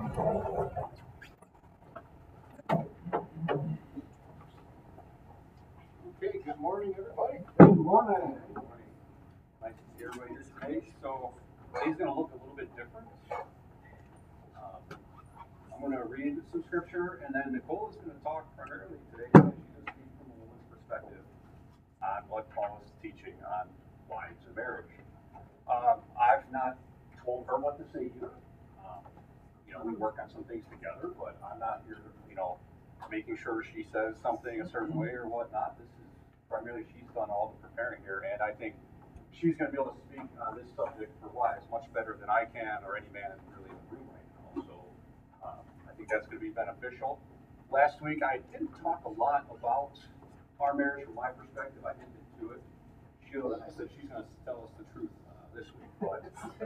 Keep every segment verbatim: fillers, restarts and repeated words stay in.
Okay, good morning, everybody. Good morning. Good morning. Nice to see everybody here today. So today's going to look a little bit different. Um, I'm going to read some scripture, and then Nicole is going to talk primarily today. She's going to speak from a woman's perspective on what Paul is teaching on wives and marriage. Um, I've not told her what to say either. Um, you know, we work on some things together, but I'm not here, you know, making sure she says something a certain way or whatnot. This is primarily she's done all the preparing here, and I think she's going to be able to speak on this subject for wives much better than I can or any man really in the room right now. So um, I think that's going to be beneficial. Last week I didn't talk a lot about our marriage from my perspective. I hinted to it. Sheila, I said she's going to tell us the truth uh, this week, but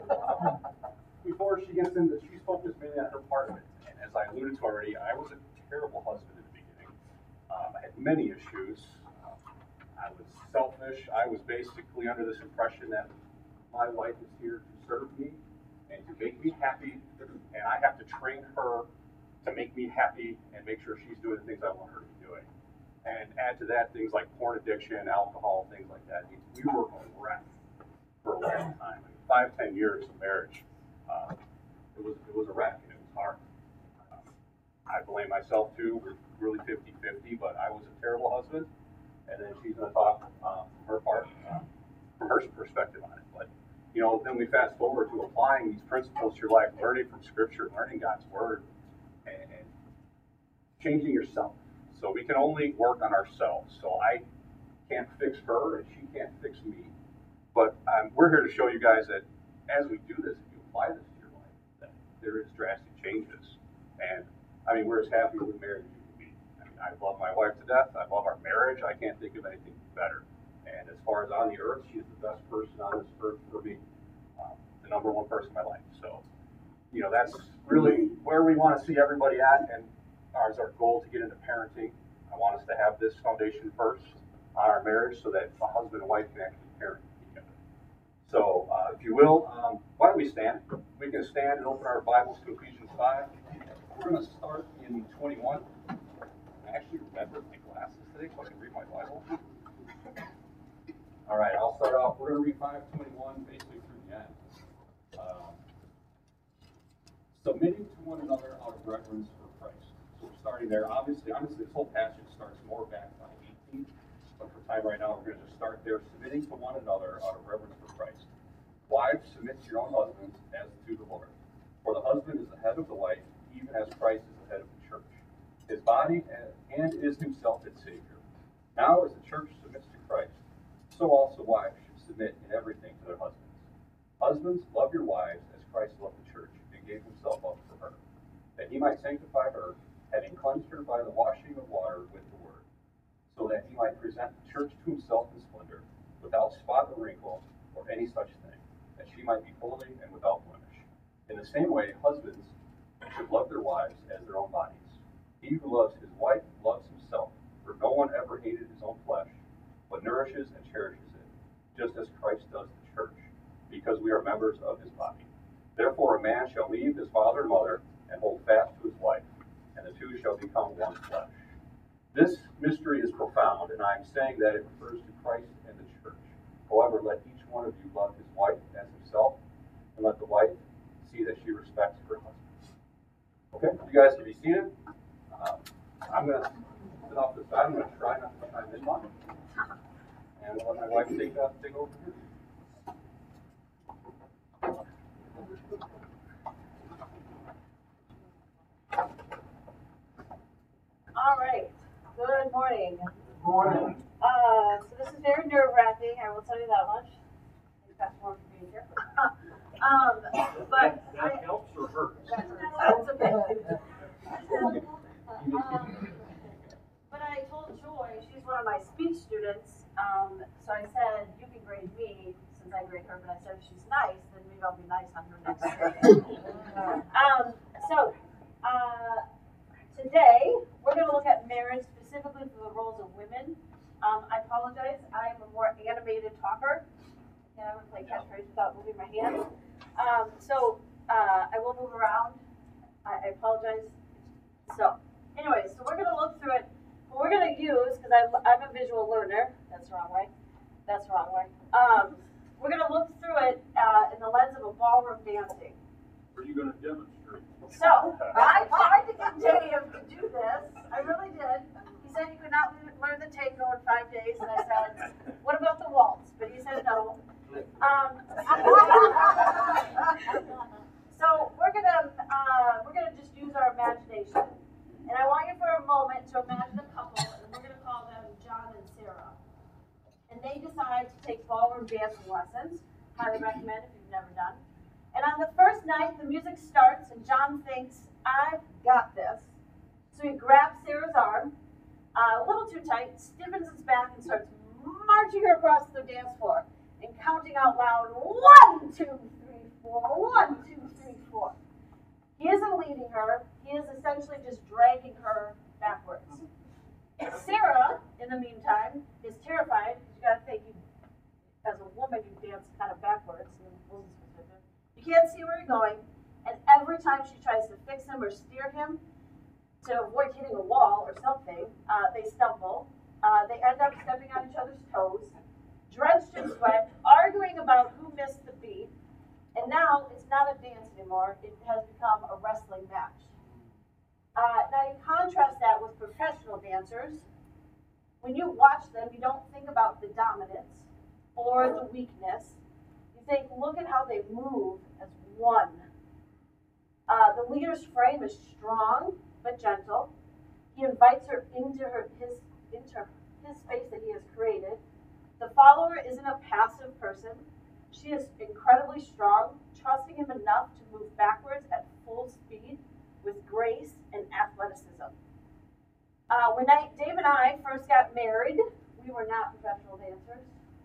um, before she gets into, she's focused mainly on her part of it. And as I alluded to already, I was a terrible husband in the beginning. Um, I had many issues. Um, I was selfish. I was basically under this impression that my wife is here to serve me and to make me happy, and I have to train her to make me happy and make sure she's doing the things I want her to be doing. And add to that things like porn addiction, alcohol, things like that. We were a wreck for a long time. I mean, five, ten years of marriage. Uh, it was it was a wreck, and it was hard. Um, I blame myself too. We're really fifty-fifty, but I was a terrible husband. And then she's going to talk um, from her part, um, from her perspective on it. But you know, then we fast forward to applying these principles to your life, learning from Scripture, learning God's Word, and, and changing yourself. So we can only work on ourselves. So I can't fix her, and she can't fix me. But um, we're here to show you guys that as we do this, if you apply this to your life, that there is drastic changes. And I mean, we're as happy with marriage as you can be. I mean, I love my wife to death. I love our marriage. I can't think of anything better. And as far as on the earth, she's the best person on this earth for me. Um, the number one person in my life. So, you know, that's really where we want to see everybody at. And ours, our goal to get into parenting. I want us to have this foundation first on our marriage so that a husband and wife can actually parent together. So, uh, if you will, um, why don't we stand? We can stand and open our Bibles to Ephesians five. We're going to start in twenty-one. I actually remembered my glasses today, so I can read my Bible. All right, I'll start off. We're going to read five twenty-one basically through the end. Um, submitting to one another out of reverence for Christ. So we're starting there. Obviously, honestly, this whole passage starts more back by eighteen. But for time right now, we're going to just start there. Submitting to one another out of reverence for Christ. Wives, submit to your own husbands as to the Lord. For the husband is the head of the wife, even as Christ is the head of the church, his body, and is himself its Savior. Now, as the church submits to Christ, so also wives should submit in everything to their husbands. Husbands, love your wives as Christ loved the church and gave himself up for her, that he might sanctify her, having cleansed her by the washing of water with the word, so that he might present the church to himself in splendor, without spot or wrinkle, or any such thing, that she might be holy and without blemish. In the same way, husbands should love their wives as their own bodies. He who loves his wife loves himself, for no one ever hated his own flesh, but nourishes and cherishes it, just as Christ does the church, because we are members of his body. Therefore a man shall leave his father and mother, and hold fast to his wife, and the two shall become one flesh. This mystery is profound, and I am saying that it refers to Christ and the church. However, let each one of you love his wife as himself, and let the wife see that she respects her husband. Okay, you guys can be seated. Um, I'm going to sit off the side. I'm going to try not to chime in much. And let my wife take, uh, take over here. All right. Good morning. Good morning. Uh, so this is very nerve-wracking. I will tell you that much. Thank Pastor Warren for being here. um, but that, that I, helps or hurts? That's okay. um, but I told Joy, she's one of my speech students. Um, so I said, you can grade me since I grade her. But I said, if she's nice, then maybe I'll be nice on her next grade. um, so. Uh, Today, we're going to look at marriage specifically for the roles of women. Um, I apologize, I am a more animated talker. And I would play catchphrase without moving my hands. Um, so, uh, I will move around. I, I I apologize. So, anyways, so we're gonna look through it. What we're gonna use, because I'm, I'm a visual learner, that's the wrong way, that's the wrong way. Um, we're gonna look through it uh, in the lens of a ballroom dancing. Are you gonna demonstrate? So, I tried to get Dave to do this, I really did. He said you could not learn the tango in five days, and I said, what about the waltz? But he said no. Um, so we're gonna uh, we're gonna just use our imagination, and I want you for a moment to imagine a couple, and we're gonna call them John and Sarah, and they decide to take ballroom dancing lessons. Highly recommend if you've never done. And on the first night, the music starts, and John thinks, "I've got this." So he grabs Sarah's arm, uh, a little too tight, stiffens his back, and starts marching her across the dance floor and counting out loud, one, two, three, four, one, two, three, four. He isn't leading her, he is essentially just dragging her backwards. Sarah, in the meantime, is terrified. You gotta think, you, as a woman, you dance kind of backwards. You can't see where you're going, and every time she tries to fix him or steer him to avoid hitting a wall or something, uh, they stumble. Uh, they end up stepping on each other's toes, drenched in sweat, arguing about who missed the beat, and now it's not a dance anymore, it has become a wrestling match. Uh, now you contrast that with professional dancers. When you watch them, you don't think about the dominance or the weakness. You think, look at how they move as one. Uh, the leader's frame is strong but gentle. He invites her into her his into his space that he has created. The follower isn't a passive person. She is incredibly strong, trusting him enough to move backwards at full speed with grace and athleticism. Uh, when I, Dave and I first got married, we were not professional dancers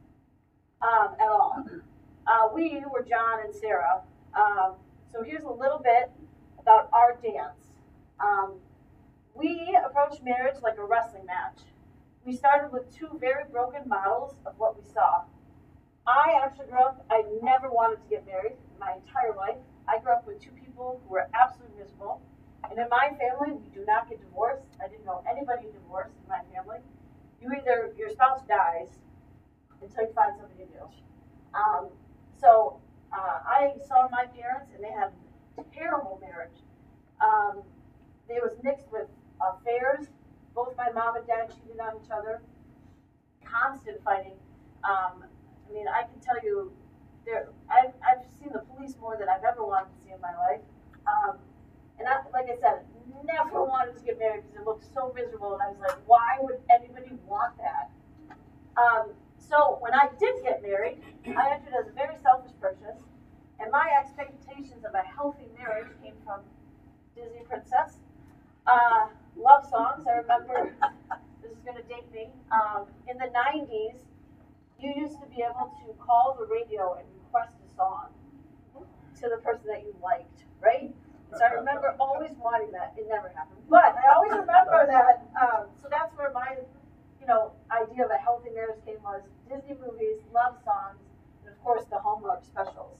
um, at all. Uh, we were John and Sarah. Um, so here's a little bit about our dance. Um, we approached marriage like a wrestling match. We started with two very broken models of what we saw. I actually grew up, I never wanted to get married in my entire life. I grew up with two people who were absolutely miserable. And in my family, we do not get divorced. I didn't know anybody divorced in my family. You either, your spouse dies until you find something to do. Um, so uh, I saw my parents, and they had a terrible marriage. Um, it was mixed with affairs. Both my mom and dad cheated on each other. Constant fighting. Um, I mean, I can tell you, there. I've, I've seen the police more than I've ever wanted to see in my life. Um, and I, like I said, never wanted to get married because it looked so miserable. And I was like, why would anybody want that? Um, so when I did get married, I entered as a very selfish person. And my expectations of a healthy marriage came from Disney princess. Uh, love songs. I remember, this is going to date me, um, in the nineties, you used to be able to call the radio and request a song to the person that you liked, right? So I remember always wanting that. It never happened. But I always remember that. Um, so that's where my, you know, idea of a healthy marriage came was Disney movies, love songs, and of course the Hallmark specials.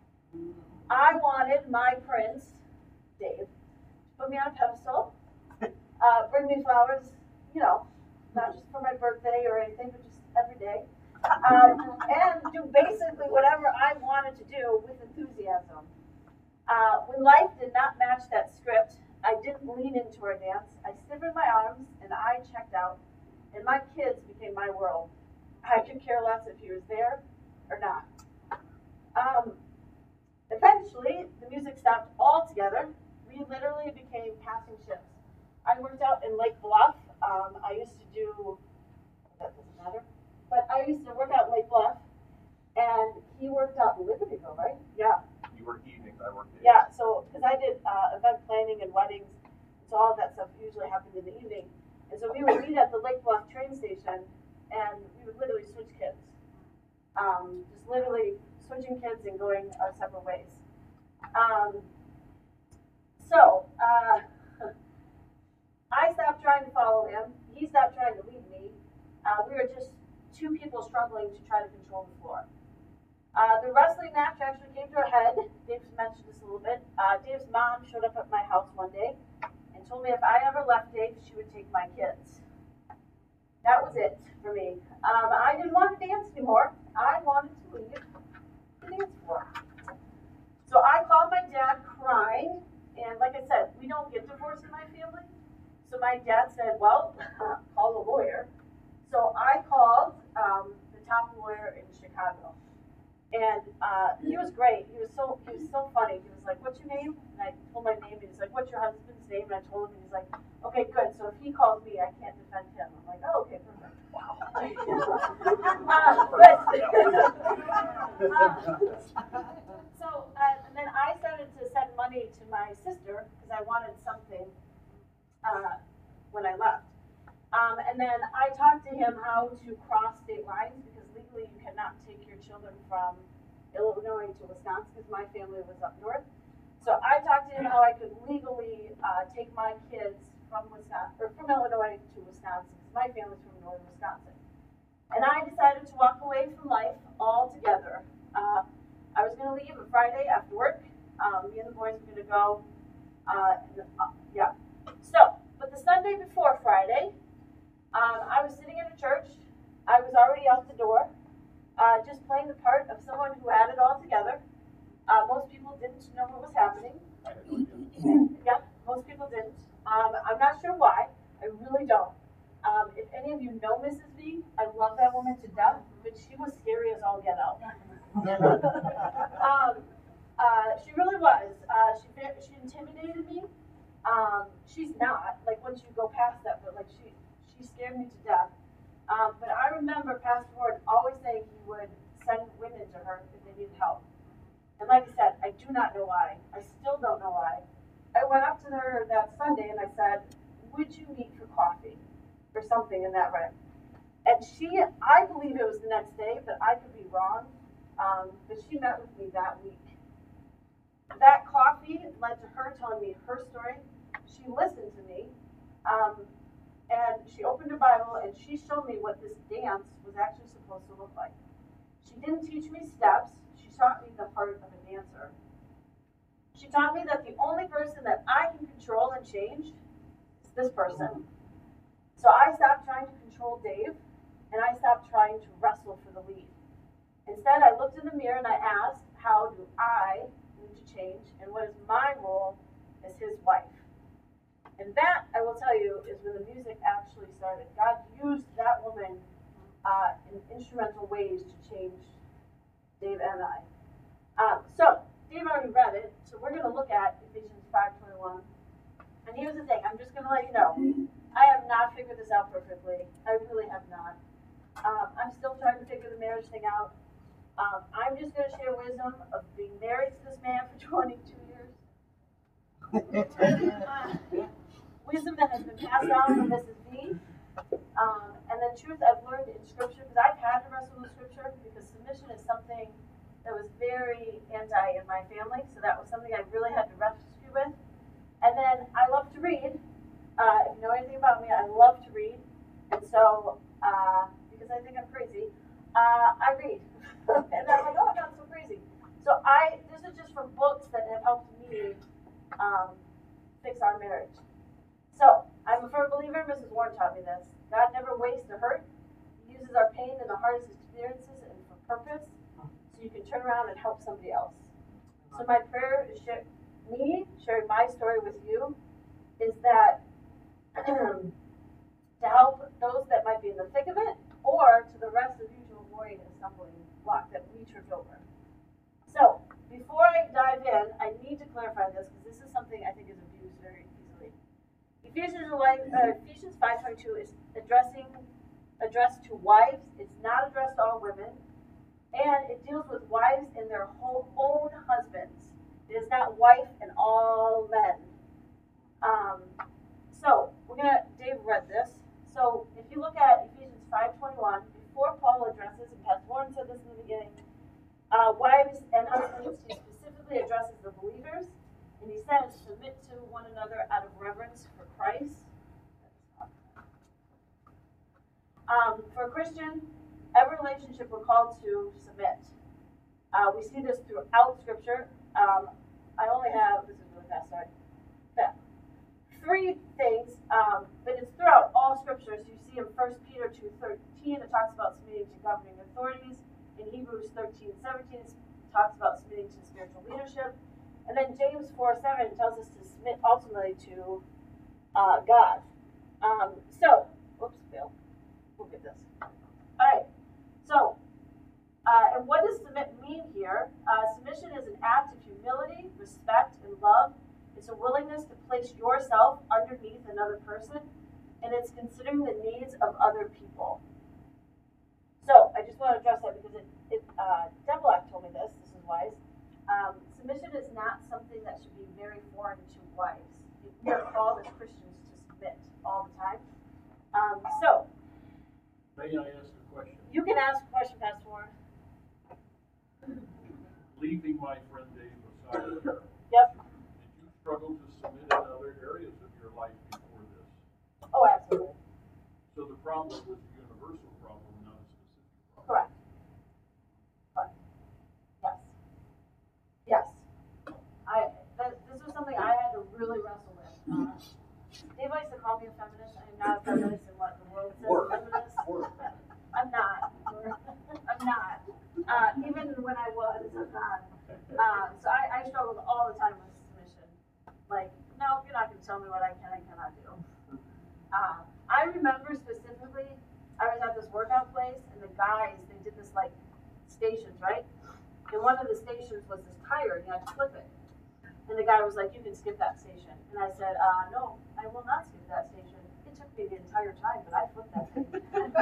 I wanted my prince, Dave, put me on a pedestal, uh, bring me flowers, you know, not just for my birthday or anything, but just every day, um, and do basically whatever I wanted to do with enthusiasm. Uh, when life did not match that script, I didn't lean into our dance. I stiffened my arms and I checked out, and my kids became my world. I could care less if he was there or not. Um, eventually, the music stopped altogether. We literally became passing ships. I worked out in Lake Bluff. Um, I used to do, that doesn't matter, but I used to work out in Lake Bluff, and he worked out in Libertyville, right? Yeah. You work evenings, I work days. Yeah, so, because I did uh, event planning and weddings, so all of that stuff usually happened in the evening. And so we would meet at the Lake Bluff train station, and we would literally switch kids. Um, just literally switching kids and going our separate ways. Um, so, uh, I stopped trying to follow him. He stopped trying to lead me. Uh, we were just two people struggling to try to control the floor. Uh, the wrestling match actually came to a head. Dave's mentioned this a little bit. Uh, Dave's mom showed up at my house one day and told me if I ever left Dave, she would take my kids. That was it for me. Um, I didn't want to dance anymore. I wanted to leave the dance floor. So I called my dad crying, and like I said, we don't get divorced in my family. So my dad said, well, call a lawyer. So I called um, the top lawyer in Chicago. And uh, he was great. He was so he was so funny. He was like, "What's your name?" And I told my name. And he's like, "What's your husband's name?" And I told him. And he's like, "Okay, good. So if he calls me, I can't defend him." I'm like, "Oh, okay, perfect." Wow. uh, but, uh, so uh, and then I started to send money to my sister because I wanted something uh, when I left. Um, and then I talked to him how to cross state lines because legally you cannot take your children from Illinois to Wisconsin because my family was up north. So I talked to him how I could legally uh, take my kids from Wisconsin or from Illinois to Wisconsin because my family's from northern Wisconsin. And I decided to walk away from life altogether. Uh, I was going to leave on Friday after work. Um, me and the boys were going to go. Uh, and, uh, yeah. So, but the Sunday before Friday. Um, I was sitting in a church. I was already out the door, uh, just playing the part of someone who had it all together. Uh, most people didn't know what was happening. I had no idea. Yeah, most people didn't. Um, I'm not sure why. I really don't. Um, if any of you know Missus V, I love that woman to death, but she was scary as all get out. um, uh, she really was. Uh, she she intimidated me. Um, she's not like once you go past that, but like she. She scared me to death. Um, but I remember Pastor Ward always saying he would send women to her if they needed help. And like I said, I do not know why. I still don't know why. I went up to her that Sunday and I said, would you meet for coffee? Or something in that realm. And she, I believe it was the next day, but I could be wrong. Um, but she met with me that week. That coffee led to her telling me her story. She listened to me. Um, And she opened her Bible and she showed me what this dance was actually supposed to look like. She didn't teach me steps, she taught me the heart of a dancer. She taught me that the only person that I can control and change is this person. So I stopped trying to control Dave and I stopped trying to wrestle for the lead. Instead, I looked in the mirror and I asked, how do I need to change and what is my role as his wife? And that, I will tell you, is when the music actually started. God used that woman uh, in instrumental ways to change Dave and I. Um, so, Dave already read it, so we're going to look at Ephesians five twenty-one. And here's the thing, I'm just going to let you know, I have not figured this out perfectly. I really have not. Um, I'm still trying to figure the marriage thing out. Um, I'm just going to share wisdom of being married to this man for twenty-two years. uh, Wisdom that has been passed down from Missus V, um, and then truth I've learned in Scripture, because I've had to wrestle with Scripture, because submission is something that was very anti in my family, so that was something I really had to wrestle with. And then I love to read. Uh, if you know anything about me, I love to read, and so, uh, because I think I'm crazy, uh, I read. And I'm like, oh, I'm not so crazy. So I, this is just from books that have helped me um, fix our marriage. So, I'm a firm believer, Missus Warren taught me this. God never wastes a hurt. He uses our pain and the hardest experiences and for purpose, so you can turn around and help somebody else. So my prayer is share, me sharing my story with you is that to help those that might be in the thick of it, or to the rest of you to avoid a stumbling block that we tripped over. So, before I dive in, I need to clarify this because this is something I think is abused very easily. Ephesians, uh, Ephesians five twenty-two is addressing addressed to wives. It's not addressed to all women, and it deals with wives and their whole own husbands. It is not wife and all men. Um, so we're gonna. Dave read this. So if you look at Ephesians five twenty-one, before Paul addresses, and Pastor Warren said this in the beginning, uh, wives and husbands, he specifically addresses the believers. And he says, submit to one another out of reverence for Christ. Um, for a Christian, every relationship we're called to submit. Uh, we see this throughout Scripture. Um, I only have, this is really fast, sorry. Yeah. Three things, um, but it's throughout all Scripture. So you see in First Peter two thirteen, it talks about submitting to governing authorities. In Hebrews thirteen seventeen, it talks about submitting to spiritual leadership. And then James four seven tells us to submit ultimately to uh, God. Um, so, whoops, Bill. We'll get this. All right. So, uh, and what does submit mean here? Uh, submission is an act of humility, respect, and love. It's a willingness to place yourself underneath another person, and it's considering the needs of other people. So, I just want to address that because it, it uh, Deblack told me this. This is wise. Um, submission is not something that should be very foreign to wives. We are called as Christians to submit all the time. Um, so, may I ask a question? You can ask a question, Pastor Warren. Leaving my friend Dave Messiah, Yep. did you struggle to submit in other areas of your life before this? Oh, absolutely. So the problem was a universal problem, not a specific problem. Correct. Correct. Yes. Yes. I. That, this was something I had to really wrestle with. Uh, Dave likes to call me a feminist. I am not a feminist in what the world says Word. a feminist. Word. I'm not. I'm not. Uh, even when I was, I'm not. Uh, so I, I struggled all the time with submission. Like, no, you're not going to tell me what I can and cannot do. Uh, I remember specifically, I was at this workout place, and the guys, they did this, like, stations, right? And one of the stations was this tire, and you had to flip it. And the guy was like, you can skip that station. And I said, uh, no, I will not skip that station. It took me the entire time, but I flipped that thing.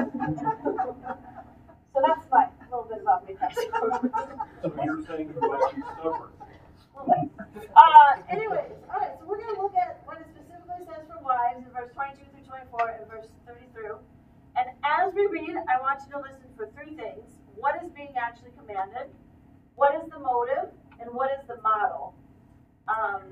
So that's my little bit about me. So you're saying you might be stubborn? Uh, anyways, all right, so we're going to look at what it specifically says for wives in verse twenty-two through twenty-four and verse thirty through. And as we read, I want you to listen for three things. What is being actually commanded? What is the motive? And what is the model? Um,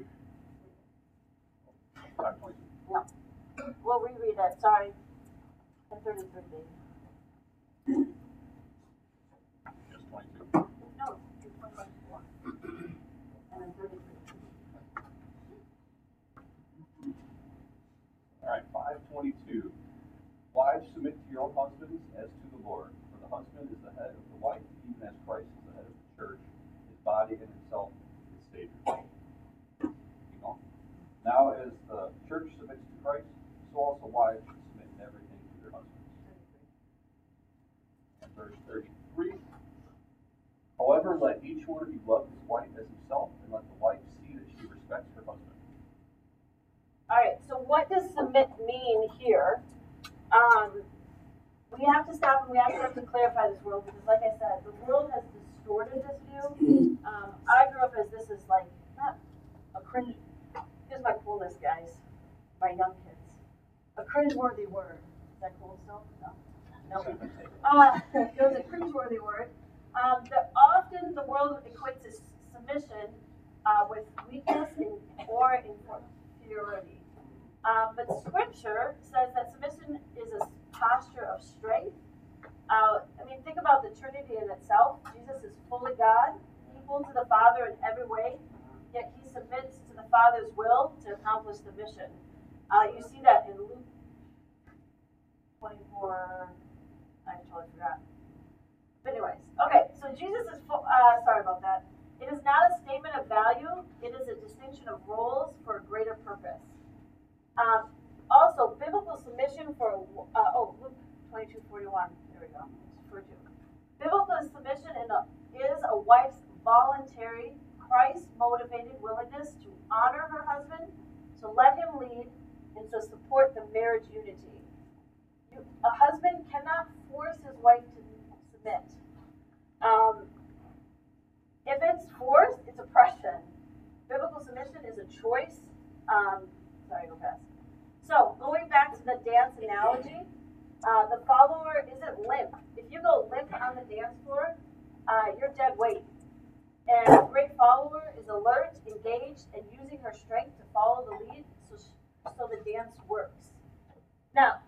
no. We'll reread it, sorry. And thirty-three, baby. Just twenty-two. No, it's twenty-four. And then thirty-three. All right, five twenty-two. Wives, submit to your own husbands as to the Lord. For the husband is the head of the wife, even as Christ is the head of the church, his body, and himself his Savior. Keep going. Now, as the church submits to Christ, so also wives should submit in everything to their husbands. And verse thirty-three. However, let each one of you love his wife as himself, and let the wife see that she respects her husband. All right, so what does submit mean here? Um, we have to stop and we have to, have to clarify this world because, like I said, the world has distorted this view. Um, I grew up as this is like, not a cringe, here's my coolness, guys, my young kids. A cringeworthy word. Is that cool still? No. No. Uh, it was a cringeworthy word. Um, that often the world equates this submission uh, with weakness in, or inferiority. Um, but Scripture says that submission is a posture of strength. Uh, I mean, think about the Trinity in itself. Jesus is fully God, equal to the Father in every way, yet he submits to the Father's will to accomplish the mission. Uh, you see that in Luke twenty-four. I totally forgot. But anyways, okay, so Jesus is, full, uh, sorry about that. It is not a statement of value. It is a distinction of roles for a greater purpose. Um, also, biblical submission for, uh, oh, Luke twenty-two forty-one. There we go. For two. Biblical submission in a, is a wife's voluntary, Christ-motivated willingness to honor her husband, to let him lead, and to support the marriage unity. You, a husband cannot force his wife to submit. Um, if it's forced, it's oppression. Biblical submission is a choice. Um, sorry, go fast. So, going back to the dance analogy, uh, the follower isn't limp. If you go limp on the dance floor, uh, you're dead weight. And a great follower is alert, engaged, and using her strength to follow the lead so, so the dance works. Now,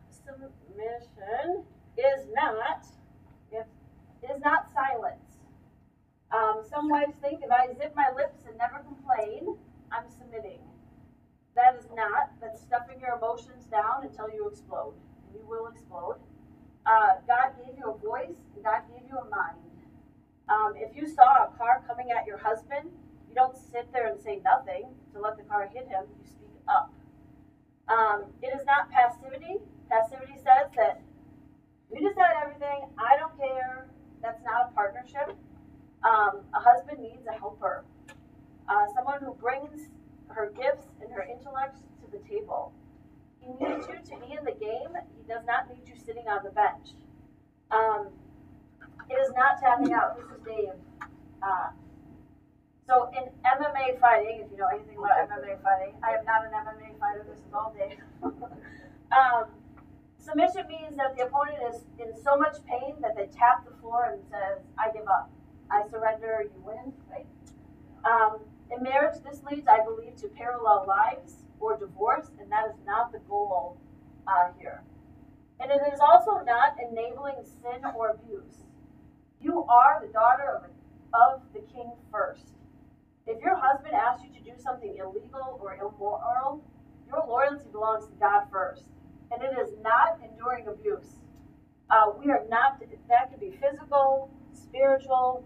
submission is not, is not silence. Um, some wives think if I zip my lips and never complain, I'm submitting. That is not. That's stuffing your emotions down until you explode. And you will explode. Uh, God gave you a voice, and God gave you a mind. Um, if you saw a car coming at your husband, you don't sit there and say nothing to let the car hit him. You speak up. Um, it is not passivity. Passivity says that you decide everything. I don't care. That's not a partnership. Um, a husband needs a helper. Uh, someone who brings her gifts and her intellect to the table. He needs you to be in the game. He does not need you sitting on the bench. Um, it is not tapping out. This is Dave. Uh, so in M M A fighting, if you know anything about M M A fighting, I am not an M M A fighter. This is all Dave. um, submission means that the opponent is in so much pain that they tap the floor and says, "I give up. I surrender. You win." Right? Um, in marriage, this leads, I believe, to parallel lives or divorce, and that is not the goal uh, here. And it is also not enabling sin or abuse. You are the daughter of, of the king first. If your husband asks you to do something illegal or immoral, your loyalty belongs to God first. And it is not enduring abuse. Uh, we are not, that could be physical, spiritual,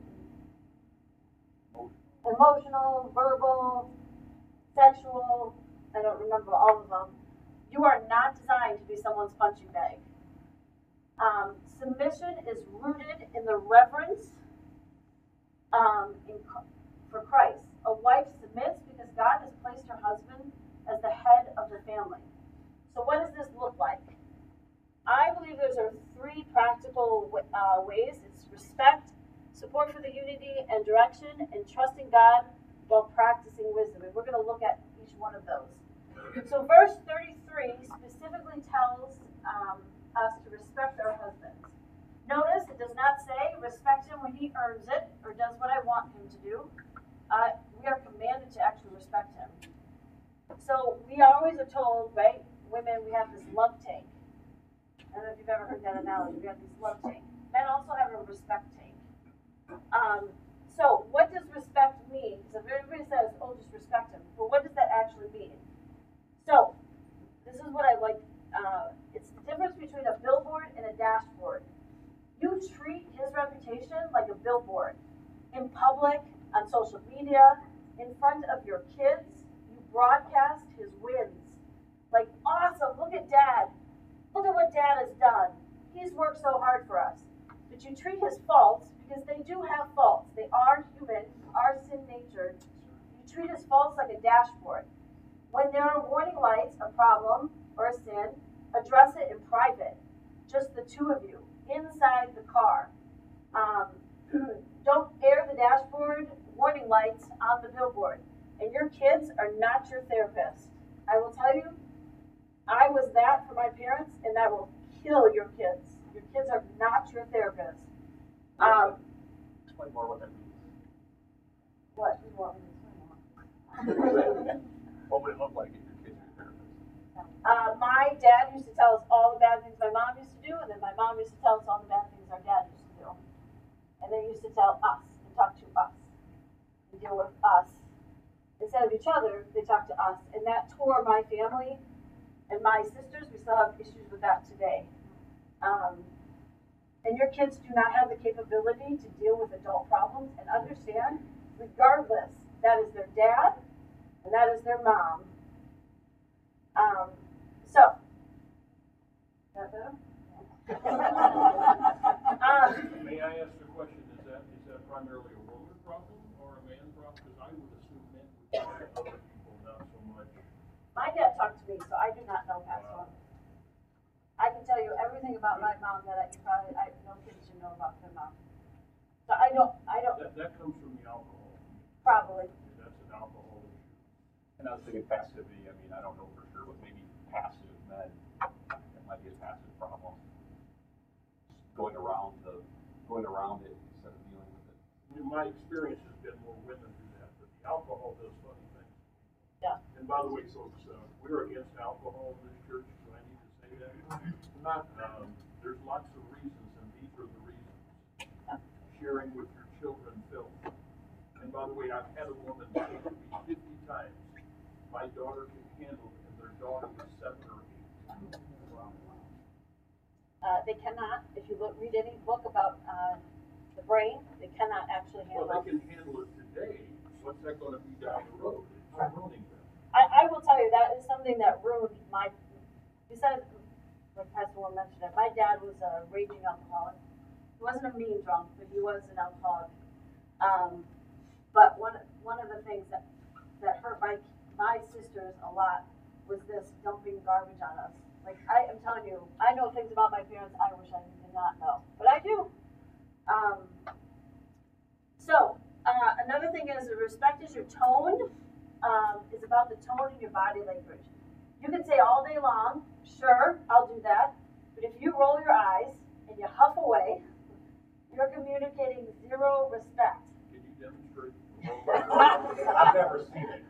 emotional, verbal, sexual, I don't remember all of them. You are not designed to be someone's punching bag. Um, submission is rooted in the reverence um, in, for Christ. A wife submits because God has placed her husband as the head of the family. So what does this look like? I believe there's are three practical uh, ways. It's respect, support for the unity and direction, and trusting God while practicing wisdom. And we're going to look at each one of those. So verse thirty-three specifically tells um, us to respect our husbands. Notice it does not say respect him when he earns it or does what I want him to do. Uh, we are commanded to actually respect him. So we always are told, right, women, we have this love tank. I don't know if you've ever heard that analogy. We have this love tank. Men also have a respect tank. Um, so what does respect mean? Because everybody says, oh, just respect him. But what does that actually mean? So this is what I like. Uh, it's the difference between a billboard and a dashboard. You treat his reputation like a billboard. In public, on social media, in front of your kids, you broadcast his wins. Like, awesome, look at dad. Look at what dad has done. He's worked so hard for us. But you treat his faults, because they do have faults. They are human, are sin-natured. You treat his faults like a dashboard. When there are warning lights, a problem, or a sin, address it in private. Just the two of you, inside the car. Um, don't air the dashboard warning lights on the billboard. And your kids are not your therapist. I will tell you, I was that for my parents, and that will kill your kids. Your kids are not your therapist. Um, Explain more what that means. what? You want me to explain more? What would it look like if your kids were therapists? Uh, my dad used to tell us all the bad things my mom used to do, and then my mom used to tell us all the bad things our dad used to do. And they used to tell us and talk to us and deal with us. Instead of each other, they talked to us. And that tore my family and my sisters. We still have issues with that today. Um, and your kids do not have the capability to deal with adult problems and understand, regardless, that is their dad and that is their mom. Um, so, is that better? um, May I ask a question? Is that is that primarily a woman problem or a man problem? Because I would assume men would talk to other people, not so much. My dad talked to me, so I do not know past one. I can tell you everything about my mom that I can probably I no kids should know about their mom. So I don't I don't That, that comes from the alcohol. probably. That's an alcohol issue. And I was thinking passivity, I mean, I don't know for sure, but maybe passive men, that might be a passive problem. Going around the, going around it instead of dealing with it. In my experience has been more women do that, but the alcohol does funny things. Yeah. And by the way, folks, uh, we're against alcohol in this church, so I need to say that. Not, um, there's lots of reasons, and these are the reasons. Sharing with your children filth, And by the way, I've had a woman say to me fifty times, my daughter can handle it, and their daughter was seven or eight. Uh, they cannot, if you look, read any book about, uh, the brain, they cannot actually handle. Well, they can handle it today, what's that gonna be down the road? It's ruining them. I, I will tell you, that is something that ruined my, besides, like Pastor Warren mentioned it, my dad was a raging alcoholic. He wasn't a mean drunk, but he was an alcoholic. Um, but one, one of the things that, that hurt my, my sisters a lot was this dumping garbage on us. Like, I am telling you, I know things about my parents I wish I did not know, but I do. Um, so, uh, another thing is, respect is your tone, um, is about the tone in your body language. You can say all day long, sure, I'll do that, but if you roll your eyes and you huff away, you're communicating zero respect. Can you demonstrate? I've never seen it.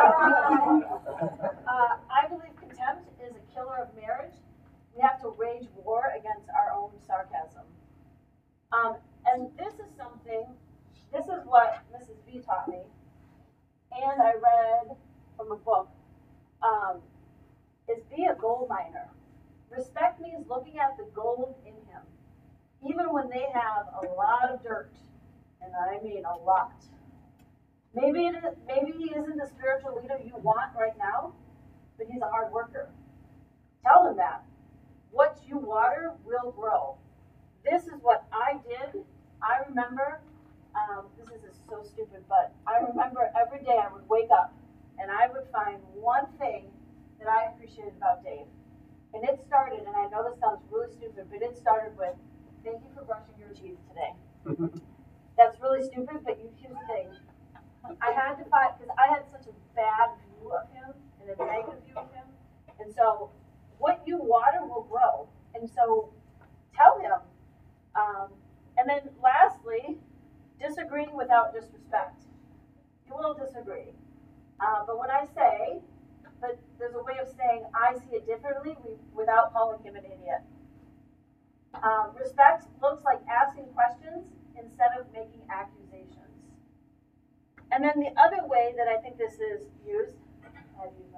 Uh, I believe contempt is a killer of marriage. We have to wage war against our own sarcasm. Um, and this is something, this is what Missus V taught me, and I read from a book, um, is be a gold miner. Respect means looking at the gold in him, even when they have a lot of dirt, and I mean a lot. Maybe it is, maybe he isn't the spiritual leader you want right now, but he's a hard worker. Tell him that. What you water will grow. This is what I did. I remember, um, this is so stupid, but I remember every day I would wake up and I would find one thing that I appreciated about Dave. And it started, and I know this sounds really stupid, but it started with, thank you for brushing your teeth today. That's really stupid, but you here's the thing. I had to find, because I had such a bad view of him and a negative view of him. And so what you water will grow. And so tell him. Um, and then lastly, disagreeing without disrespect. You will disagree. Uh, but when I say, but there's a way of saying I see it differently without calling him an idiot. Um, respect looks like asking questions instead of making accusations. And then the other way that I think this is used, I've used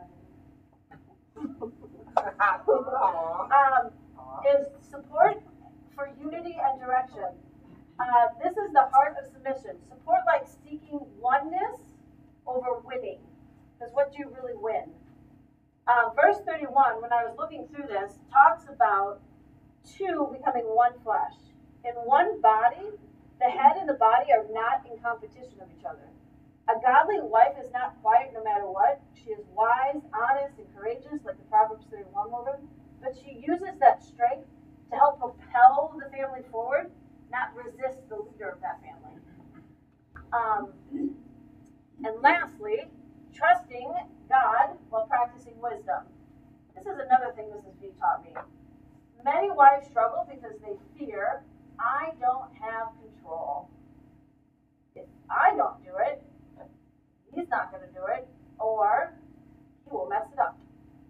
my um, is support for unity and direction. Uh, this is the heart of submission. Support like seeking oneness over winning. Because what do you really win? Uh, verse thirty-one, when I was looking through this, talks about two becoming one flesh. In one body, the head and the body are not in competition of each other. A godly wife is not quiet no matter what. She is wise, honest, and courageous, like the Proverbs thirty-one woman, but she uses that strength to help propel the family forward, not resist the leader of that family. Um, and lastly, trusting God while practicing wisdom. This is another thing Missus V taught me. Many wives struggle because they fear, I don't have control. If I don't do it, he's not going to do it, or he will mess it up.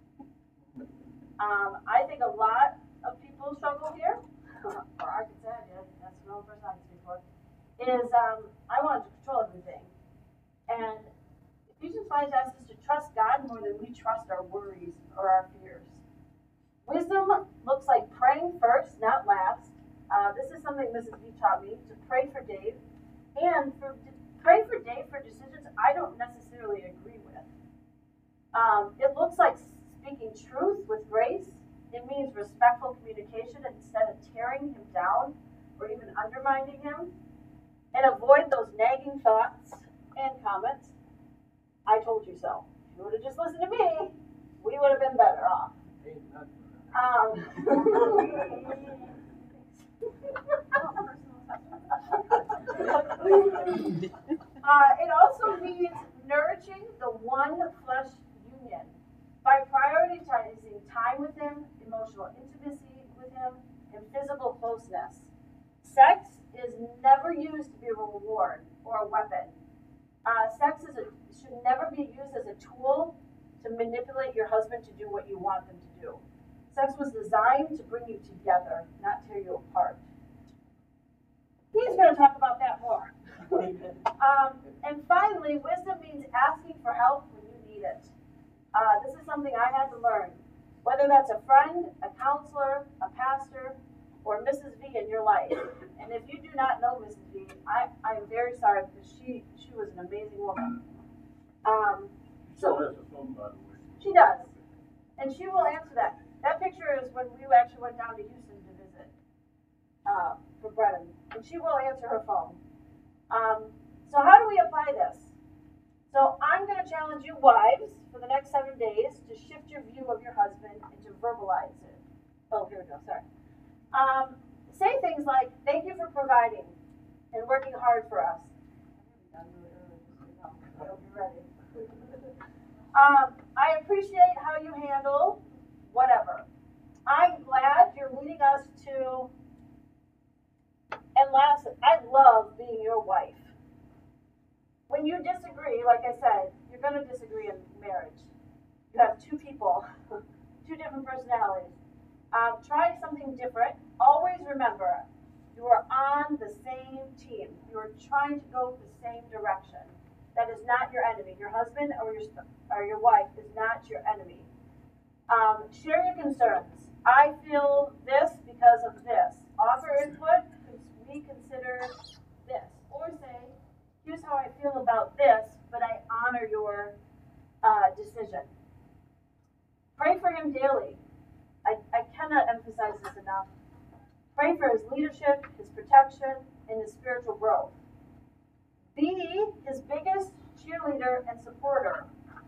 Um, I think a lot of people struggle here, or I could say I did, that's the only person I can speak for, is um, I wanted to control everything. And Ephesians five asks us to trust God more than we trust our worries or our fears. Wisdom looks like praying first, not last. Uh, this is something Missus V taught me, to pray for Dave, and for pray for Dave for decisions I don't necessarily agree with. Um, it looks like speaking truth with grace. It means respectful communication instead of tearing him down or even undermining him. And avoid those nagging thoughts and comments. I told you so. If you would have just listened to me, we would have been better off. Um, uh, it also means nourishing the one flesh union by prioritizing time with him, emotional intimacy with him, and physical closeness. Sex is never used to be a reward or a weapon. Uh, sex is a, should never be used as a tool to manipulate your husband to do what you want them to do. Sex was designed to bring you together, not tear you apart. He's going to talk about that more. Um, and finally, wisdom means asking for help when you need it. Uh, this is something I had to learn. Whether that's a friend, a counselor, a pastor, or Missus V in your life. And if you do not know Missus V, I, I am very sorry because she, she was an amazing woman. Um, Still has a phone, by the way. she does. And she will answer that. That picture is when we actually went down to Houston to visit uh, for Brennan. And she will answer her phone. Um, so how do we apply this? So I'm going to challenge you wives for the next seven days to shift your view of your husband and to verbalize it. Oh, here we go, sorry. Um, say things like, thank you for providing and working hard for us. I hope you're ready. um, I appreciate how you handle whatever. I'm glad you're leading us to, and last, I love being your wife. When you disagree, like I said, you're going to disagree in marriage. You have two people, two different personalities. Um, try something different. Always remember, you are on the same team. You are trying to go the same direction. That is not your enemy. Your husband or your or your wife is not your enemy. Um, share your concerns. I feel this because of this. Offer input. We consider this, or say, here's how I feel about this, but I honor your uh, decision. Pray for him daily. I, I cannot emphasize this enough. Pray for his leadership, his protection, and his spiritual growth. Be his biggest cheerleader and supporter.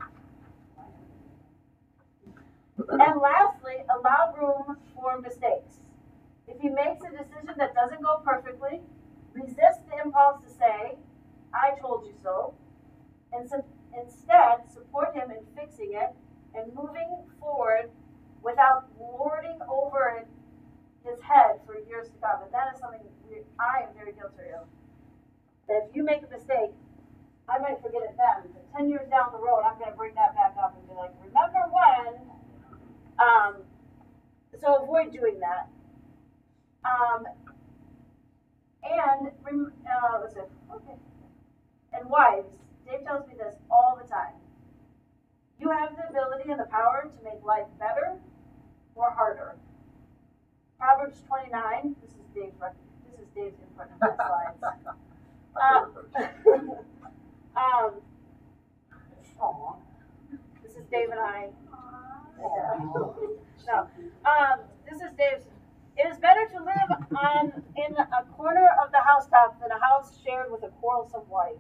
And lastly, allow room for mistakes. If he makes a decision that doesn't go perfectly, resist the impulse to say, I told you so, and so, instead support him in fixing it and moving forward without lording over his head for years to come. And that is something we, I am very guilty of. That if you make a mistake, I might forget it then, but ten years down the road, I'm going to bring that back up and be like, remember when? Um, so avoid doing that. Um, and, uh, let's see, okay. And wives, Dave tells me this all the time. You have the ability and the power to make life better or harder. Proverbs twenty-nine, this is Dave's, this is Dave's input in my slides. Um, um, aw, this is Dave and I. Yeah. No, um, this is Dave's. It is better to live on in a corner of the housetop than a house shared with a quarrelsome wife.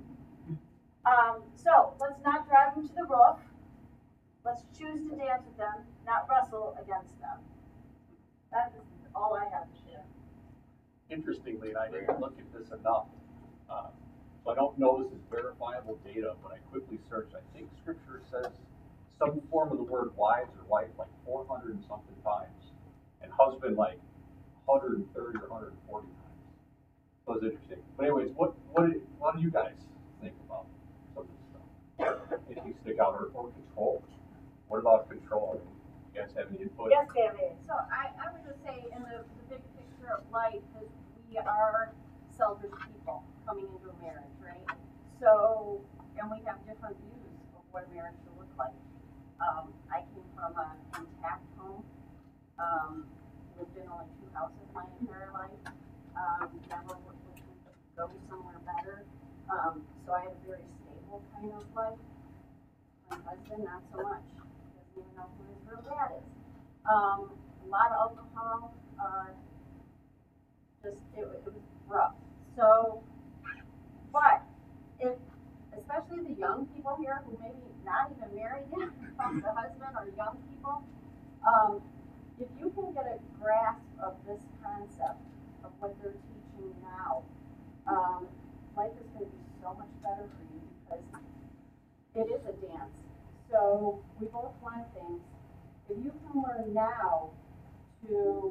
Um, so let's not drive them to the roof. Let's choose to dance with them, not wrestle against them. That is all I have to share. Interestingly, and I didn't look at this enough, uh, so I don't know this is verifiable data, but I quickly searched. I think Scripture says some form of the word wives or wife like four hundred and something times, and husband like one hundred thirty or one hundred forty times. So it's interesting. But anyways, what what do, what do you guys think about some of this stuff? Anything stick out or, or control? What about control? You guys have any input? Yes, Tammy. So I, I would just say in the, the big picture of life, because we are selfish people coming into a marriage, right? So, and we have different views of what a marriage should look like. Um, I came from an intact home, um, lived in only two houses my entire life, um, never was looking to go somewhere better. Um, so I had a very stable kind of life. My husband, not so much. Doesn't even know who his real dad is. Um, a lot of alcohol, uh, just, it, it was rough. So, but, if, especially the young people here who maybe not even married yet, the husband or young people, um, if you can get a grasp of this concept of what they're teaching now, um, life is going to be so much better for you because it is a dance. So we both want things. If you can learn now to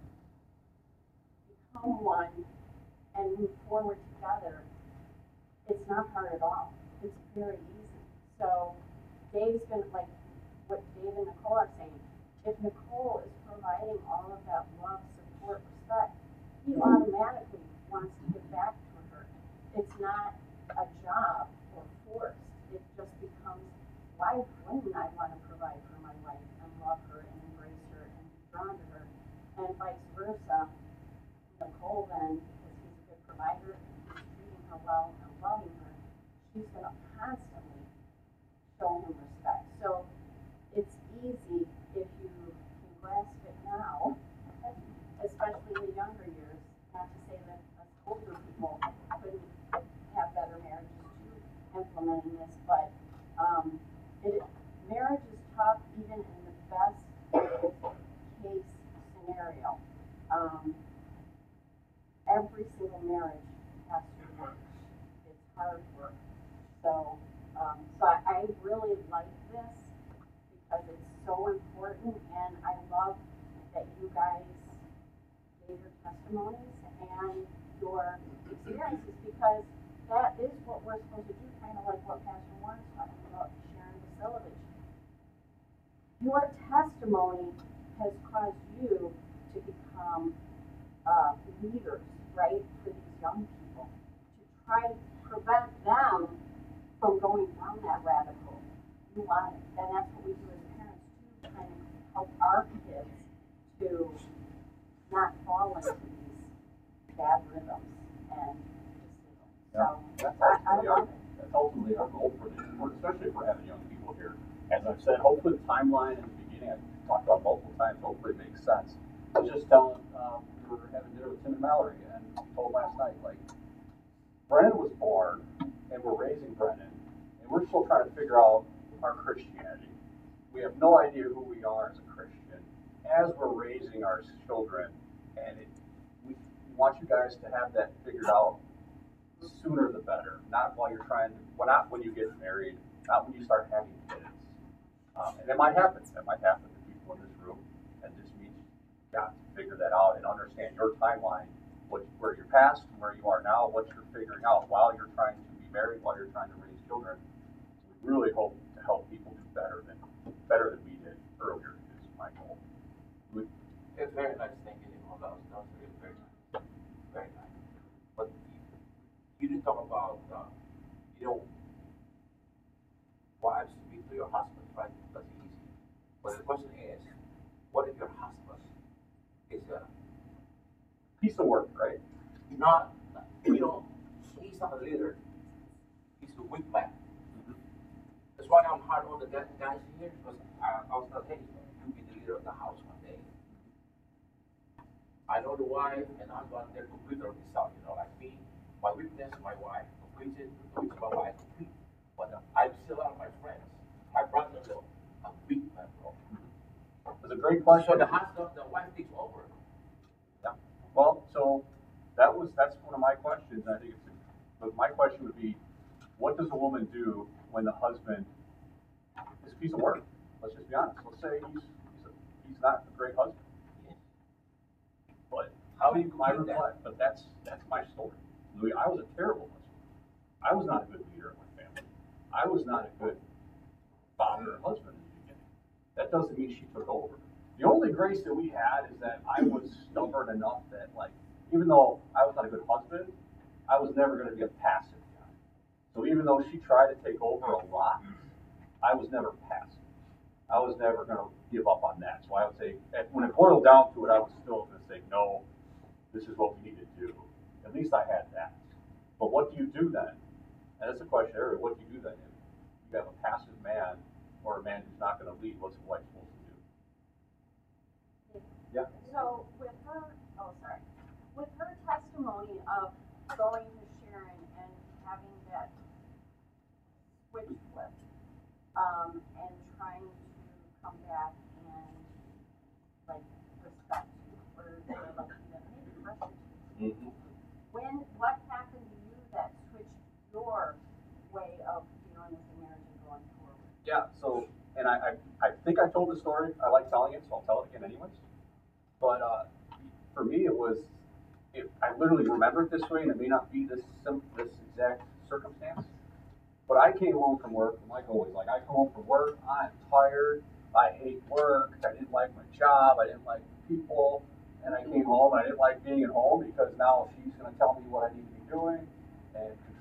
become one and move forward together, it's not hard at all. It's very easy. So Dave's been, like what Dave and Nicole are saying, if Nicole is providing all of that love, support, respect, he automatically wants to give back to her. it's not a job or forced. It just becomes, why wouldn't I want to provide for my wife and love her and embrace her and be drawn to her, and vice versa. Nicole then, because he's a good provider, he's treating her well and loving her, she's going to constantly show him respect. So it's easy if you can grasp it now, especially in the younger years. Not to say that us older people couldn't have better marriages too, implementing this, but um, it, marriage is tough even in the best case scenario. Um, every single marriage has to work. It's hard work. So, um, so I, I really like this because it's so important, and I love that you guys gave your testimonies and your experiences, because that is what we're supposed to do, kind of like what Pastor Warren's talking about, Sharon Vasilovich. Your testimony has caused you to become uh, leaders, right, for these young people, to try to prevent them from going down that rabbit hole. You want it, and that's what we do as parents too, trying to help our kids to not fall into these bad rhythms and decisions. So That's I, I ultimately love our, it. that's ultimately our goal for this, for- especially if we're having young people here. As I've said, hopefully the timeline in the beginning, I've talked about multiple times, hopefully it makes sense. I was just telling, um, we were having dinner with Tim and Mallory, and we told last night, like, Brennan was born, and we're raising Brennan, and we're still trying to figure out our Christianity. We have no idea who we are as a Christian. As we're raising our children, and it, we want you guys to have that figured out sooner the better. Not while you're trying to, well, not when you get married, not when you start having kids. Um, and it might happen. That might happen to people in this room. And just means you've got to figure that out and understand your timeline, what, where you're past, where you are now, what you're figuring out while you're trying to be married, while you're trying to raise children. We really hope to help people do better than better than we did earlier. Is my goal. We, It's very nice thinking, you know, that was, that was really very nice. Very nice. But you didn't talk about, uh, you know, wives to be to your husband, right? That's easy. But the question is, what if your husband is a, piece of work, right? not, you know, he's not a leader. He's a weak man. That's why I'm hard on the guys here, because I, I was not hey, you be the leader of the house one day. I know the wife, and I'm going there complete of myself, you know, like me, my weakness, my wife, complete it, complete my wife, complete. But uh, I still have my friends, my brother-in-law, a weak man, bro. It was a great question. So the husband, the wife takes over. Yeah. Well, so that was that's one of my questions. I think it's. But my question would be, what does a woman do when the husband is a piece of work? Let's just be honest. Let's say he's he's, a, he's not a great husband. But How do you my complete that? reply? But that's that's my story. Louis, I was a terrible husband. I was not a good leader of my family. I was not a good father or husband in the beginning. That doesn't mean she took over. The only grace that we had is that I was stubborn enough that, like, even though I was not a good husband, I was never going to be a passive guy. So even though she tried to take over a lot, I was never passive. I was never going to give up on that. So I would say, when it boiled down to it, I was still going to say, no, this is what we need to do. At least I had that. But what do you do then? And that's a question, Eric. What do you do then? If you have a passive man or a man who's not going to lead, what's a wife supposed to do? Yeah. So with her, oh, sorry, with her testimony of going to Sharon and having that switch flip, um, and trying to come back and like respect you, or or like even maybe pressure you. Mm-hmm. When, what happened to you that switched your way of dealing with the marriage and going forward? Yeah, so, and I, I, I think I told the story. I like telling it, so I'll tell it again anyways. But uh, for me, it was, it, I literally remember it this way, and it may not be this sim- this exact circumstance. But I came home from work, and like always, like I come home from work, I'm tired, I hate work, I didn't like my job, I didn't like the people, and I came home, and I didn't like being at home because now she's going to tell me what I need to be doing, and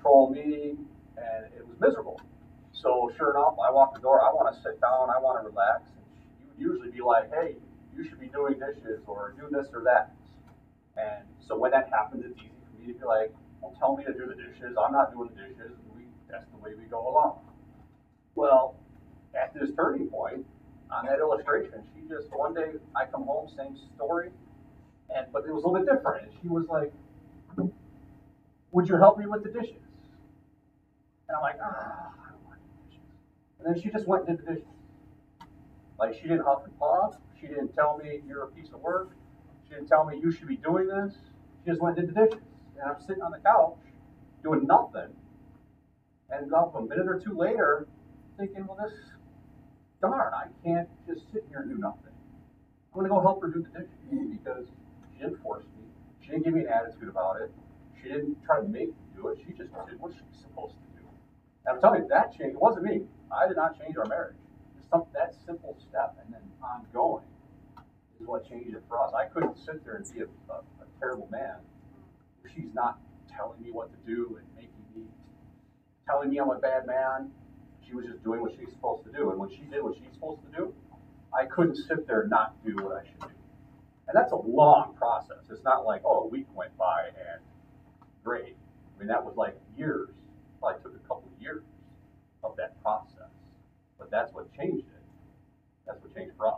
control me, and it was miserable. So sure enough, I walk the door, I wanna sit down, I wanna relax, and she would usually be like, hey, you should be doing dishes, or do this or that. And so when that happens, it's easy for me to be like, well, tell me to do the dishes, I'm not doing the dishes, and we, that's the way we go along. Well, at this turning point, on that illustration, she just, one day, I come home, same story, and, but it was a little bit different, and she was like, would you help me with the dishes? And I'm like, ah, I don't want to do dishes. And then she just went and did the dishes. Like, she didn't huff and puff, she didn't tell me you're a piece of work, she didn't tell me you should be doing this, she just went and did the dishes. And I'm sitting on the couch, doing nothing, and about a minute or two later, thinking, well, this, darn, I can't just sit here and do nothing. I'm gonna go help her do the dishes, because she didn't force me, she didn't give me an attitude about it, she didn't try to make me do it, she just did what she was supposed to do. And I'm telling you, that changed, it wasn't me, I did not change our marriage. Just some, that simple step, and then ongoing, is what changed it for us. I couldn't sit there and be a, a, a terrible man if she's not telling me what to do and making me, telling me I'm a bad man. She was just doing what she's supposed to do. And when she did what she's supposed to do, I couldn't sit there and not do what I should do. And that's a long process. It's not like, oh, a week went by and great. I mean, that was like years. Probably took a couple of years of that process. But that's what changed it. That's what changed for us.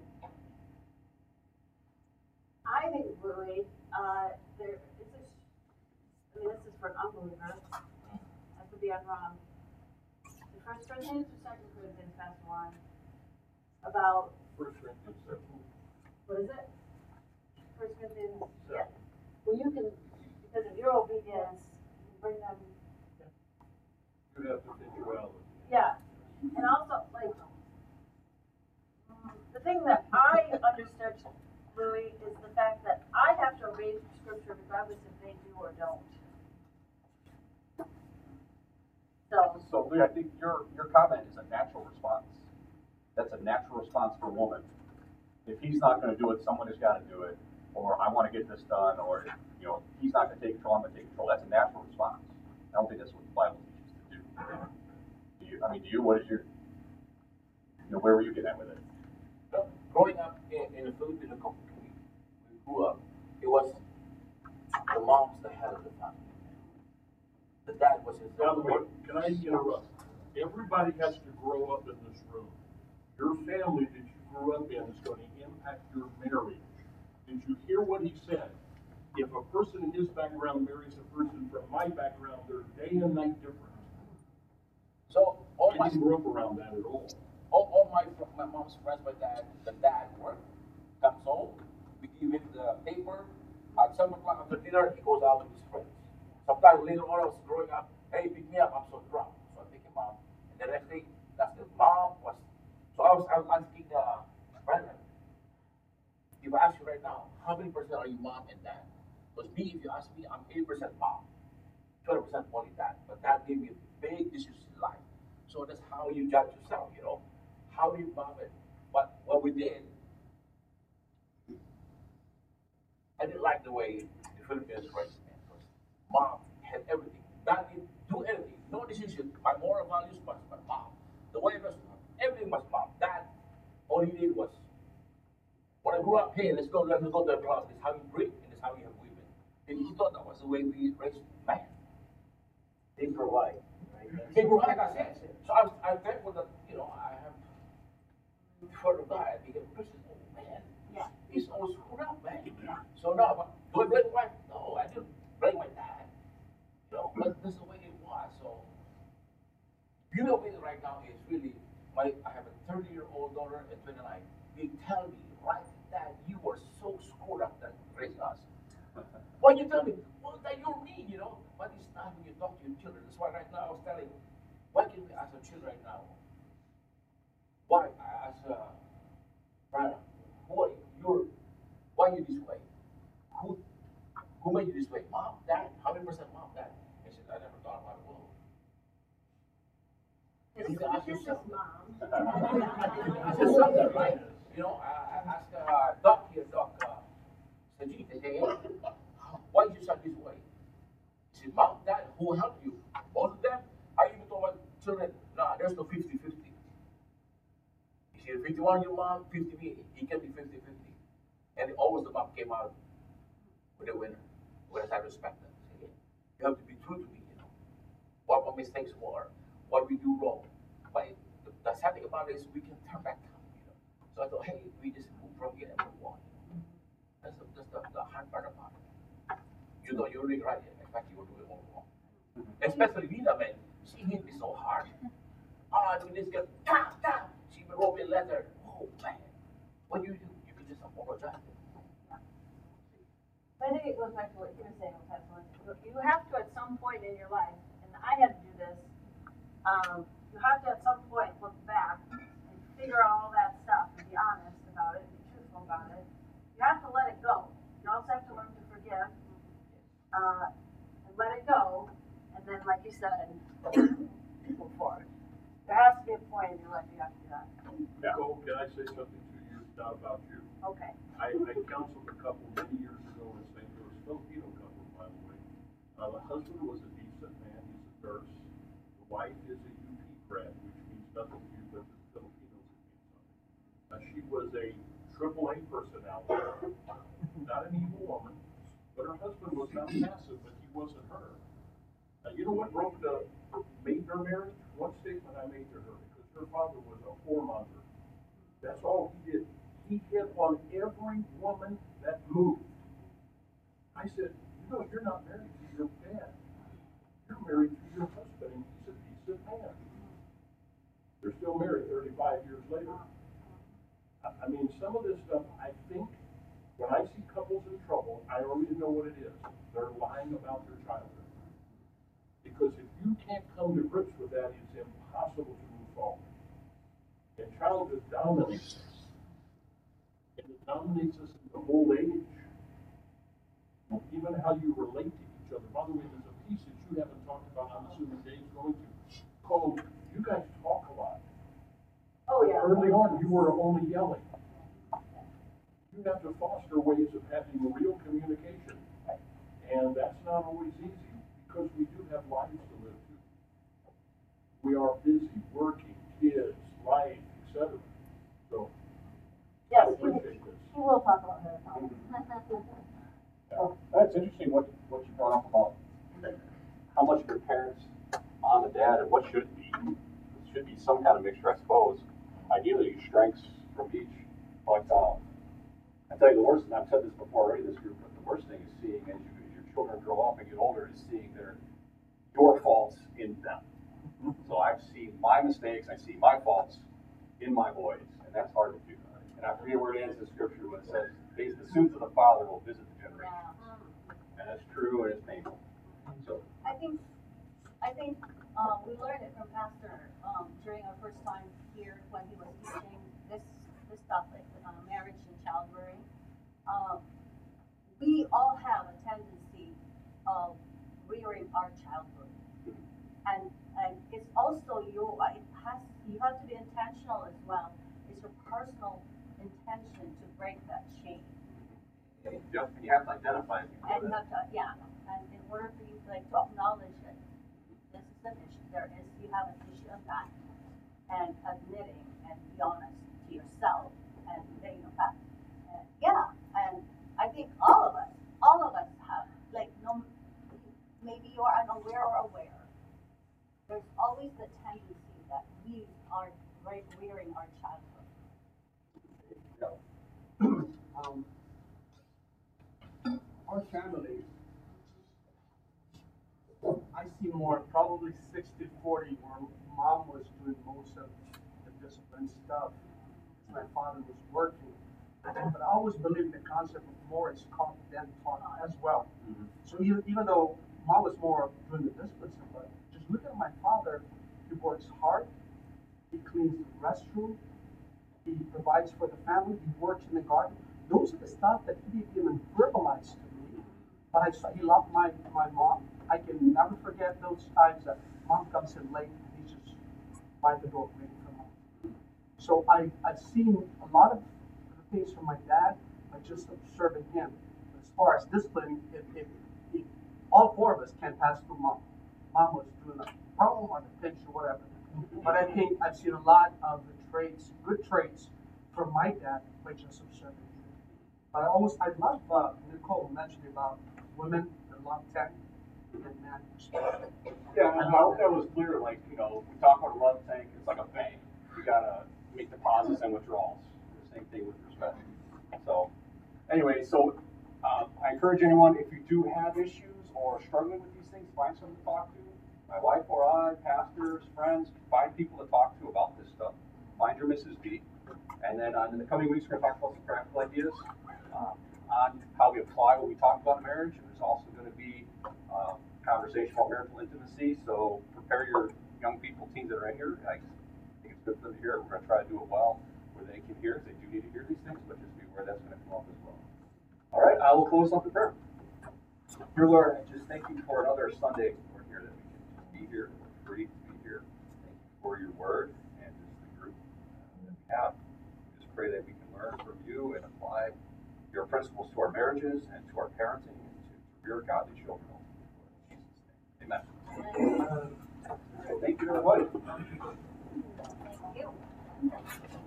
I think, Louis, uh, there, it's a, I mean, this is for an unbeliever. I could be wrong. The First Corinthians or Second Corinthians, Pastor Warren, about, First Corinthians seven. what is it? First Corinthians, yeah. Well, you can, because of your obedience, you bring them, You have individuality. yeah. And also, like, the thing that I understood, Louis, is the fact that I have to obey Scripture regardless if they do or don't. So, So, Lee, I think your, your comment is a natural response. That's a natural response for a woman. If he's not gonna do it, someone has gotta do it, or I wanna get this done, or, you know, he's not gonna take control, I'm gonna take control. That's a natural response. I don't think that's what the Bible teaches to do. Do you, I mean, do you, what is your, you know, where were you getting at with it? So, growing up in, in a Filipino community, we grew up, it was the mom's the head of the family. The dad was his By the way, can I interrupt? Everybody has to grow up in this room. Your family that you grew up in is going to impact your marriage. Did you hear what he said? If a person in his background marries a person from my background, they're day and night different. So all I my didn't grow up around that at all. all, all my fr- my mom's friends, my dad, the dad work, comes home, we give him the paper. At seven o'clock after dinner, he goes out with his friends. Sometimes later on, I was growing up. Hey, pick me up. I'm so drunk. So I pick him up. And the next day, that's the mom was. So I was, I was asking uh, Brandon, if I ask you right now, how many percent are you mom and dad? Because me, if you ask me, I'm eighty percent mom, twenty percent only dad. But dad gave me big issues in life. So that's how you judge yourself, you know. How do you mom it? But what we did, I didn't like the way the Filipinos raised me. Mom had everything. Dad didn't do anything. No decision. My moral values was my mom. The way it was, everything was mom. Dad, all he did was, when I grew up, hey, let's go, let's go to the class. This is how you breathe, and this is how you have women. And he thought that was the way we raised man. They provide, right? They provide us, yes. So I'm, I'm thankful that, you know, I have, for the guy, I became a Christian. Oh, man, yeah. he's all screwed up, man. So now, but do I blame my wife? No, I didn't blame my dad. You know, but that's the way it was. So, beauty of it right now is really, my, I have a thirty-year-old daughter and twenty-nine. They tell me, right, Dad, you were so screwed up that raised us. Why you tell me? Well, that you're me, you know. But it's not when you talk to your children. That's why right now I was telling, why can we ask our children right now? Why? I asked, uh, Brian, who are you? You're, why are you this way? Who, who made you this way? Mom, Dad, how many percent mom, Dad? He said, I never thought about it. Well, It's, you can ask it's yourself. just mom. I said something, right? You know, I, I asked uh, Doc here, Doc, uh, Sajid, I said, hey, why did you start this way? He said, Mom, Dad, who helped you? Most of them, I even told my children, nah, there's no fifty-fifty. You see, fifty-one your mom, fifty me, he can be fifty-fifty. And always the mom came out with a winner. Whereas I respect them. Say, you have to be true to me, you know. What my mistakes were, what we do wrong. But the, the sad thing about it is we can turn back time, you know. So I thought, hey, we just move from here and move on. That's the, that's the, the hard part about it. You know, you're really right. In fact, you were doing all wrong. Especially Vida, man. She hit me so hard. Oh, I do this girl. Ta, ta. She wrote me a letter. Oh, man. What do you do? You can just apologize. I think it goes back to what you were saying, Tesla. You have to at some point in your life, and I had to do this, um, you have to at some point look back and figure out all that stuff and be honest about it, and be truthful about it. You have to let it go. You also have to learn to forgive, uh, and let it go, and then, like you said, move forward. There has to be a point in your life you have to do that. Nicole, can I say something to you now about you? Okay. I, I counseled a couple many years ago in Saint Louis, Filipino couple, by the way. Uh, the husband was a decent man, he's a nurse. The wife is a U P grad, which means nothing to you, but to the Filipinos it means something. Uh, she was a triple A personality, not an evil woman, but her husband was not passive, but he wasn't her. Uh, you know what broke the, made her marriage? One statement I made to her, because her father was a whoremonger. That's all he did. He hit on every woman that moved. I said, you know, you're not married to your dad. You're married to your husband, and he's a decent man. They're still married thirty-five years later. I, I mean, some of this stuff, I think, when I see couples in trouble, I already know what it is. They're lying about their childhood. Because if you can't come to grips with that, it's impossible to move forward. And childhood dominates us. And it dominates us in the old age. Even how you relate to each other. By the way, there's a piece that you haven't talked about, I'm assuming Dave's going to, called You Guys Talk a Lot. Oh, yeah. Early on, you were only yelling. You have to foster ways of having real communication. And that's not always easy, because we do have lives to live too. We are busy, working, kids, life, et cetera. So, Yes, I he, appreciate this. he will talk about her. Yeah. That's interesting what, what you brought up about how much your parents, mom and dad, and what should be. It should be some kind of mixture, I suppose. Ideally, strengths from each. But um, I tell you, the worst, and I've said this before already in this group, but the worst thing is seeing as, you, as your children grow up and get older is seeing their your faults in them. So I've seen my mistakes, I see my faults in my boys, and that's hard to do. And I forget where it is in scripture when it says, the sins of the father will visit the generation. And that's true and it's painful. So I think, I think, um, we learned it from Pastor, um, during our first time here when he was teaching this, this topic, uh, marriage and childbearing. Um, we all have a tendency of rearing our childhood. And, and it's also your, it has, you have to be intentional as well. It's your personal intention to break that chain. yep, you have to identify it before And you that. have to, yeah, and in order for you to, like, to acknowledge that this is an issue, there is, you have an issue of that, and admitting and be honest to yourself and getting the fact. And, yeah, and I think all of us, all of us have, like, no, maybe you are unaware or aware. There's always the tendency that we are re- rearing our childhood. um, our family, I see more, probably sixty forty, where mom was doing most of the discipline stuff. My father was working. But I always believe in the concept of more is taught than taught as well. Mm-hmm. So even, even though mom was more doing the discipline stuff, but just look at my father. He works hard. He cleans the restroom. He provides for the family. He works in the garden. Those are the stuff that he didn't even verbalize to me. But I saw he loved my, my mom. I can never forget those times that mom comes in late and he's just by the door waiting for mom. So I, I've seen a lot of things from my dad by just observing him. As far as discipline, if, if, if all four of us can pass through mom. mom was doing a poem on the picture, whatever. But I think I've seen a lot of the traits, good traits, from my dad, which is observant. But I always, I love uh, Nicole mentioning about women that love tech and men respect. Yeah, and I hope that was clear, like, you know, we talk about a love tank, it's like a bank. You gotta make deposits and withdrawals. The same thing with respect. So, anyway, so, uh, I encourage anyone, if you do have issues or struggling with these things, find someone to talk to. My wife or I, pastors, friends, find people to talk to about this stuff. Find your Missus B. And then uh, in the coming weeks, we're gonna talk about some practical ideas, um, on how we apply what we talked about in marriage. And there's also gonna be, uh, conversation about marital intimacy, so prepare your young people, teens that are in here. I think it's good for them to hear it. We're gonna try to do it well, where they can hear it. They do need to hear these things, but just be aware that's gonna come up as well. All right, I will close up the prayer. Dear Lord, I just thank you for another Sunday we're here, that we can just be here, that we're free to be here. Thank you for your word and just the group that we have. We just pray that we can learn from you and apply your principles to our marriages and to our parenting and to, to rear godly children. In Jesus' name, amen. Thank you, everybody. Thank you.